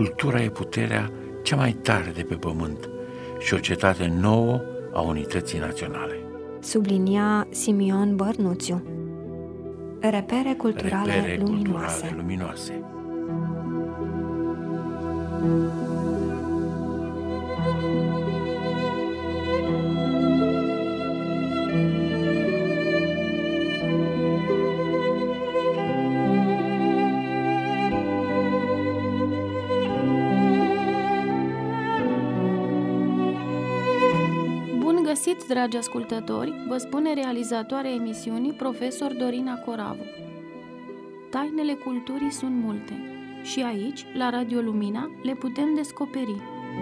cultura e puterea cea mai tare de pe pământ și o cetate nouă a unității naționale. Sublinia Simion Bărnuțiu. Repere culturale luminoase. Găsiți, dragi ascultători, vă spune realizatoarea emisiunii, profesor Dorina Coravu. Tainele culturii sunt multe și aici, la Radio Lumina, le putem descoperi.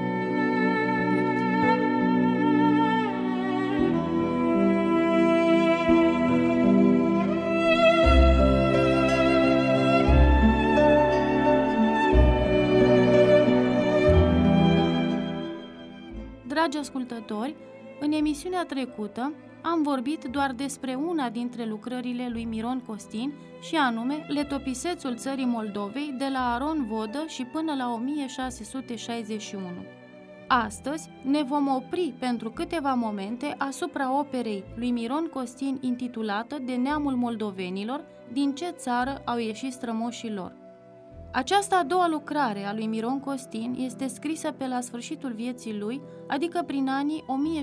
Dragi ascultători, în emisiunea trecută am vorbit doar despre una dintre lucrările lui Miron Costin și anume Letopisețul țării Moldovei de la Aron Vodă și până la 1661. Astăzi ne vom opri pentru câteva momente asupra operei lui Miron Costin intitulată De neamul moldovenilor, din ce țară au ieșit strămoșii lor. Această a doua lucrare a lui Miron Costin este scrisă pe la sfârșitul vieții lui, adică prin anii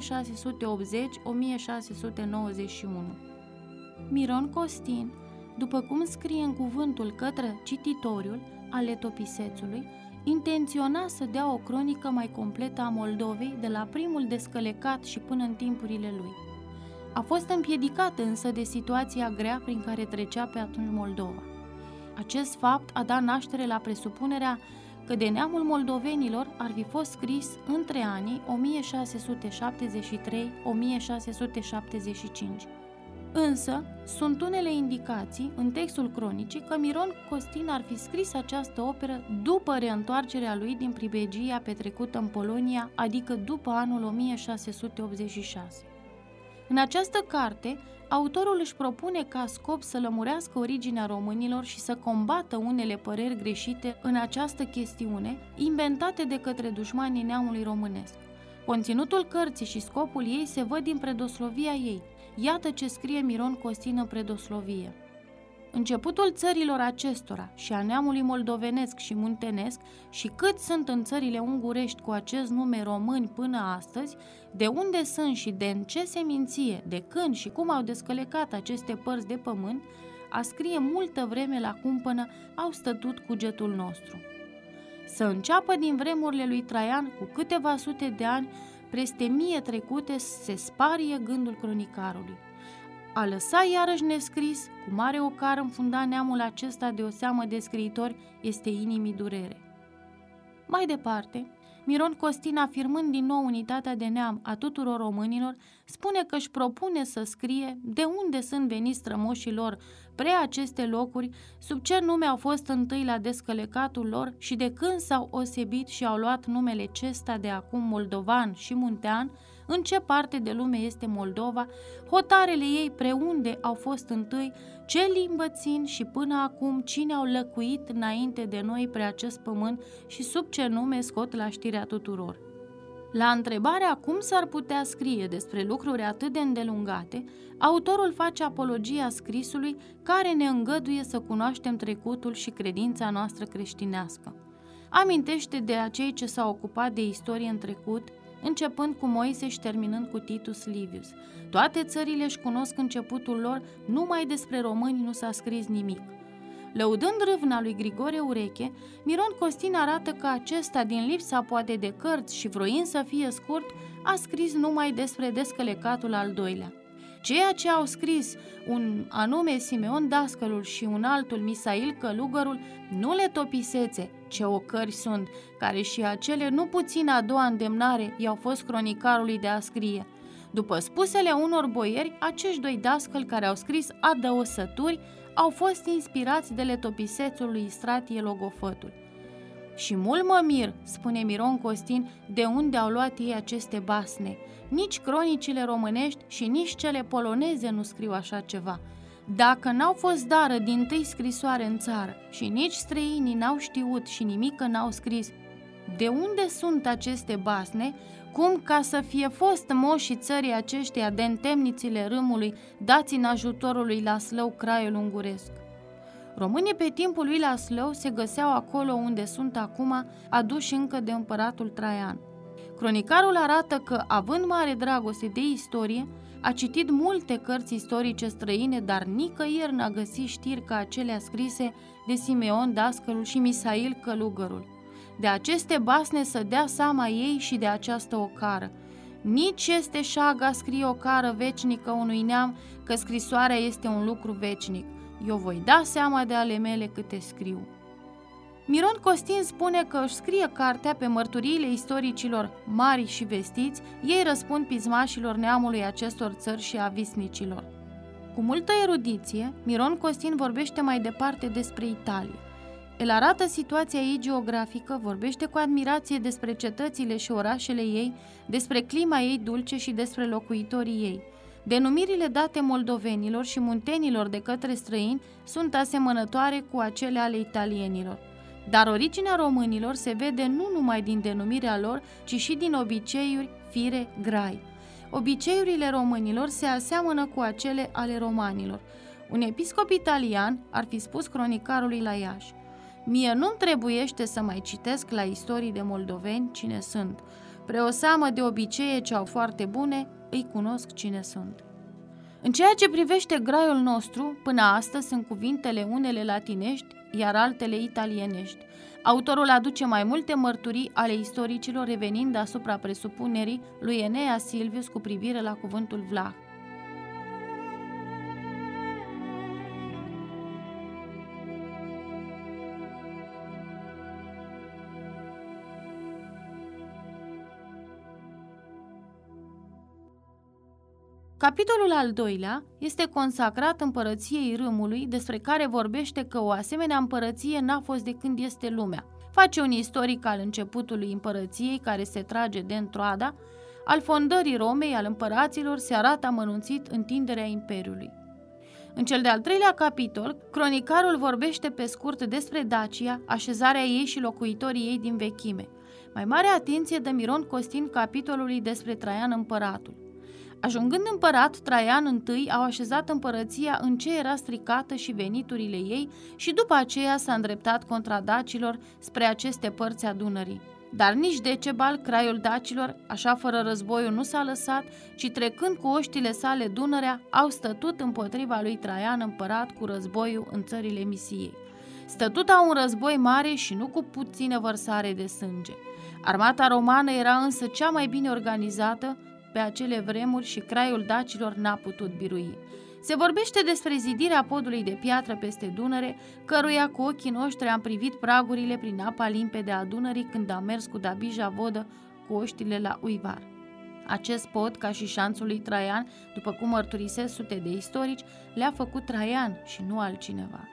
1680-1691. Miron Costin, după cum scrie în cuvântul către cititoriul al Letopisețului, intenționa să dea o cronică mai completă a Moldovei de la primul descălecat și până în timpurile lui. A fost împiedicat însă de situația grea prin care trecea pe atunci Moldova. Acest fapt a dat naștere la presupunerea că De neamul moldovenilor ar fi fost scris între anii 1673-1675. Însă, sunt unele indicații în textul cronicii că Miron Costin ar fi scris această operă după reîntoarcerea lui din pribegia petrecută în Polonia, adică după anul 1686. În această carte, autorul își propune ca scop să lămurească originea românilor și să combată unele păreri greșite în această chestiune, inventate de către dușmanii neamului românesc. Conținutul cărții și scopul ei se văd din predoslovia ei. Iată ce scrie Miron Costin în predoslovie. Începutul țărilor acestora și a neamului moldovenesc și muntenesc și cât sunt în țările ungurești cu acest nume români până astăzi, de unde sunt și de în ce seminție, de când și cum au descălecat aceste părți de pământ, a scrie multă vreme la cumpănă au stătut cugetul nostru. Să înceapă din vremurile lui Traian cu câteva sute de ani, peste 1000 trecute, se sparie gândul cronicarului. A lăsa iarăși nescris, cu mare ocar înfunda neamul acesta de o seamă de scriitori, este inimii durere. Mai departe, Miron Costin, afirmând din nou unitatea de neam a tuturor românilor, spune că își propune să scrie de unde sunt veniți strămoșii lor pre aceste locuri, sub ce nume au fost întâi la descălecatul lor și de când s-au osebit și au luat numele acesta de acum moldovan și muntean, în ce parte de lume este Moldova, hotarele ei preunde au fost întâi, ce limbă țin și până acum cine au lăcuit înainte de noi pre acest pământ și sub ce nume scot la știrea tuturor. La întrebarea cum s-ar putea scrie despre lucruri atât de îndelungate, autorul face apologia scrisului care ne îngăduie să cunoaștem trecutul și credința noastră creștinească. Amintește de acei ce s-au ocupat de istorie în trecut, începând cu Moise și terminând cu Titus Livius. Toate țările își cunosc începutul lor, numai despre români nu s-a scris nimic. Lăudând râvna lui Grigore Ureche, Miron Costin arată că acesta, din lipsa poate de cărți și vroind să fie scurt, a scris numai despre descălecatul al doilea. Ceea ce au scris un anume Simeon Dascălul și un altul Misail Călugărul nu Letopisețe, ce ocări sunt, care și acele nu puțin a doua îndemnare i-au fost cronicarului de a scrie. După spusele unor boieri, acești doi dascăli care au scris adăosături au fost inspirați de Letopisețul lui Istratie Logofătul. Și mult mă mir, spune Miron Costin, de unde au luat ei aceste basne. Nici cronicile românești și nici cele poloneze nu scriu așa ceva. Dacă n-au fost dară dintâi scrisoare în țară și nici străinii n-au știut și nimică n-au scris, de unde sunt aceste basne, cum ca să fie fost moșii țării aceștia de-n temnițile râmului dați în ajutorul lui Laslău Craiul Unguresc. Românii pe timpul lui Laslău se găseau acolo unde sunt acum, aduși încă de împăratul Traian. Cronicarul arată că, având mare dragoste de istorie, a citit multe cărți istorice străine, dar nicăieri n-a găsit știri ca acelea scrise de Simeon Dascălul și Misail Călugărul. De aceste basne să dea seama ei și de această ocară. Nici este șaga scrie ocară vecinică unui neam, că scrisoarea este un lucru vecinic. Eu voi da seama de ale mele câte scriu. Miron Costin spune că își scrie cartea pe mărturiile istoricilor mari și vestiți, ei răspund pismașilor neamului acestor țări și a visnicilor. Cu multă erudiție, Miron Costin vorbește mai departe despre Italia. El arată situația ei geografică, vorbește cu admirație despre cetățile și orașele ei, despre clima ei dulce și despre locuitorii ei. Denumirile date moldovenilor și muntenilor de către străini sunt asemănătoare cu acele ale italienilor. Dar originea românilor se vede nu numai din denumirea lor, ci și din obiceiuri, fire, grai. Obiceiurile românilor se aseamănă cu acele ale romanilor. Un episcop italian ar fi spus cronicarului la Iași: mie nu-mi trebuiește să mai citesc la istorii de moldoveni cine sunt. Preoseamă de obicee ce au foarte bune, îi cunosc cine sunt. În ceea ce privește graiul nostru, până astăzi sunt cuvintele unele latinești, iar altele italienești. Autorul aduce mai multe mărturii ale istoricilor, revenind asupra presupunerii lui Enea Silvius cu privire la cuvântul vlah. Capitolul al doilea este consacrat împărăției Râmului, despre care vorbește că o asemenea împărăție n-a fost de când este lumea. Face un istoric al începutului împărăției care se trage de întroada, al fondării Romei, al împăraților, se arată amănunțit întinderea imperiului. În cel de-al treilea capitol, cronicarul vorbește pe scurt despre Dacia, așezarea ei și locuitorii ei din vechime. Mai mare atenție dă Miron Costin capitolului despre Traian împăratul. Ajungând împărat, Traian I au așezat împărăția în ce era stricată și veniturile ei și după aceea s-a îndreptat contra dacilor spre aceste părți a Dunării. Dar nici Decebal, craiul dacilor, așa fără războiul nu s-a lăsat, ci trecând cu oștile sale Dunărea, au stătut împotriva lui Traian împărat cu războiul în țările Misiei. Stătuta un război mare și nu cu puțină vărsare de sânge. Armata romană era însă cea mai bine organizată pe acele vremuri și craiul dacilor n-a putut birui. Se vorbește despre zidirea podului de piatră peste Dunăre, căruia cu ochii noștri am privit pragurile prin apa limpede a Dunării când am mers cu Dabija Vodă cu oștile la Uivar. Acest pod, ca și șanțul lui Traian, după cum mărturisesc sute de istorici, le-a făcut Traian și nu altcineva.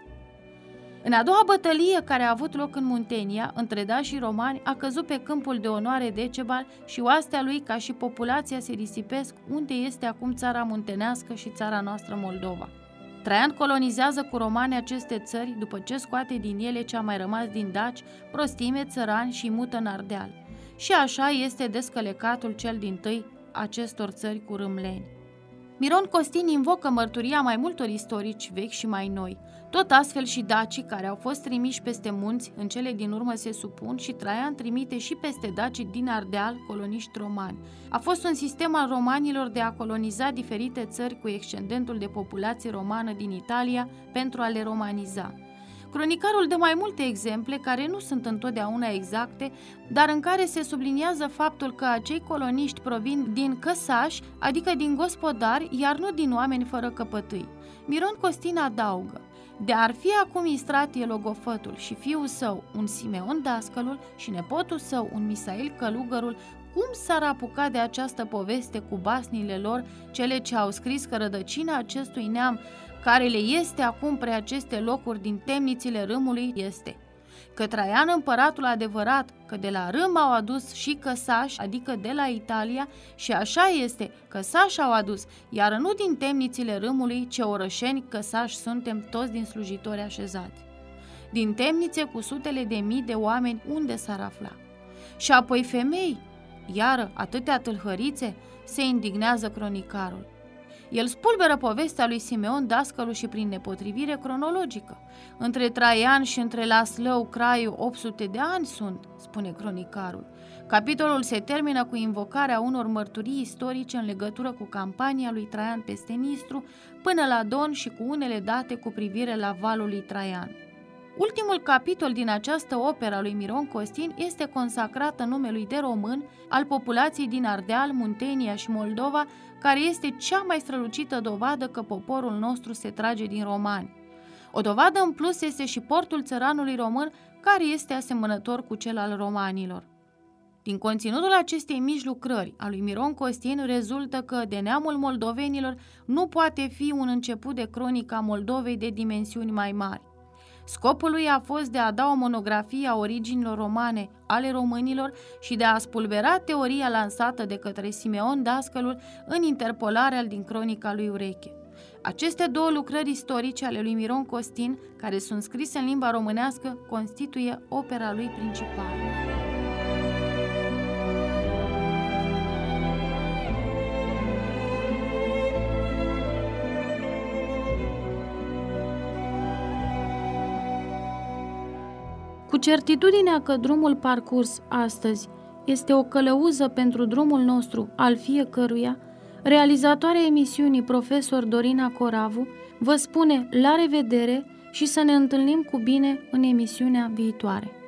În a doua bătălie care a avut loc în Muntenia, între daci și romani, a căzut pe câmpul de onoare Decebal și oastea lui, ca și populația, se risipesc unde este acum țara muntenească și țara noastră Moldova. Traian colonizează cu romani aceste țări după ce scoate din ele ce a mai rămas din daci, prostime, țărani și mută în Ardeal. Și așa este descălecatul cel dintâi acestor țări cu râmleni. Miron Costin invocă mărturia mai multor istorici vechi și mai noi. Tot astfel și dacii care au fost trimiși peste munți, în cele din urmă se supun și Traian trimite și peste dacii din Ardeal coloniști romani. A fost un sistem al romanilor de a coloniza diferite țări cu excedentul de populație romană din Italia pentru a le romaniza. Cronicarul dă mai multe exemple care nu sunt întotdeauna exacte, dar în care se subliniază faptul că acei coloniști provin din căsași, adică din gospodari, iar nu din oameni fără căpătâi. Miron Costin adaugă: de ar fi acum Istratie Logofătul și fiul său, un Simeon Dascălul, și nepotul său, un Misail Călugărul, cum s-ar apuca de această poveste cu basnile lor, cele ce au scris că rădăcina acestui neam, care le este acum pre aceste locuri din temnițile Râmului, este că Traian împăratul adevărat, că de la Râm au adus și căsași, adică de la Italia, și așa este, căsași au adus, iar nu din temnițile Râmului, ce orășeni căsași suntem toți din slujitori așezați. Din temnițe cu sutele de mii de oameni, unde s-ar afla? Și apoi femei, iară atâtea tâlhărițe, se indignează cronicarul. El spulberă povestea lui Simeon Dascălu și prin nepotrivire cronologică. Între Traian și între Laslău Craiu 800 de ani sunt, spune cronicarul. Capitolul se termină cu invocarea unor mărturii istorice în legătură cu campania lui Traian peste Nistru până la Don și cu unele date cu privire la valul lui Traian. Ultimul capitol din această operă a lui Miron Costin este consacrată numelui de român al populației din Ardeal, Muntenia și Moldova, care este cea mai strălucită dovadă că poporul nostru se trage din romani. O dovadă în plus este și portul țăranului român, care este asemănător cu cel al romanilor. Din conținutul acestei mici lucrări a lui Miron Costin rezultă că de neamul moldovenilor nu poate fi un început de cronică a Moldovei de dimensiuni mai mari. Scopul lui a fost de a da o monografie a originilor romane ale românilor și de a spulbera teoria lansată de către Simeon Dascălul în interpolarea din cronica lui Ureche. Aceste două lucrări istorice ale lui Miron Costin, care sunt scrise în limba românească, constituie opera lui principală. Cu certitudinea că drumul parcurs astăzi este o călăuză pentru drumul nostru al fiecăruia, realizatoarea emisiunii profesor Dorina Coravu vă spune la revedere și să ne întâlnim cu bine în emisiunea viitoare.